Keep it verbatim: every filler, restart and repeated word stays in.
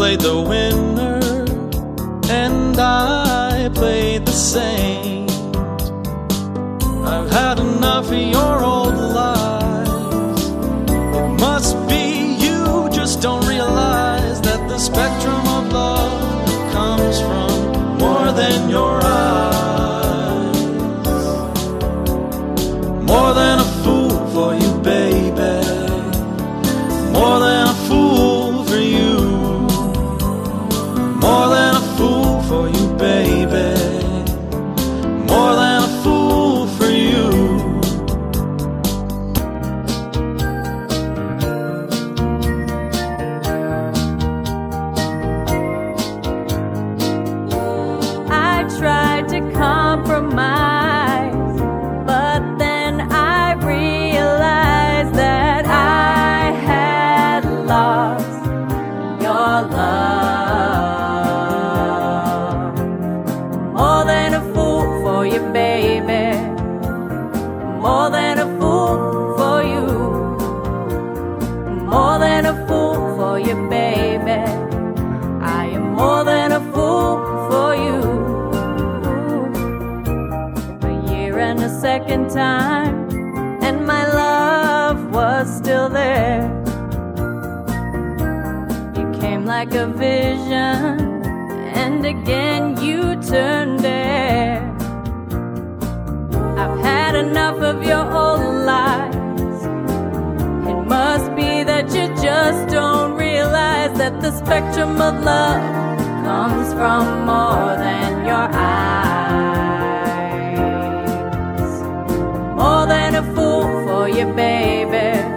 played the winner, and I played the saint. I've had enough of your old lies. It must be you just don't realize that the spectrum of love comes from more than your eyes. More than a fool for you, baby. More than a fool for you. More than a fool for you, baby. More than a fool for you. I tried to compromise, but then I realized that I had lost your love. More than a fool for you, baby. More than a fool for you. More than a fool for you, baby. I am more than a fool for you. A year and a second time, and my love was still there. You came like a vision, and again you turned there. I've had enough of your old lies. It must be that you just don't realize that the spectrum of love comes from more than your eyes. More than a fool for you, baby.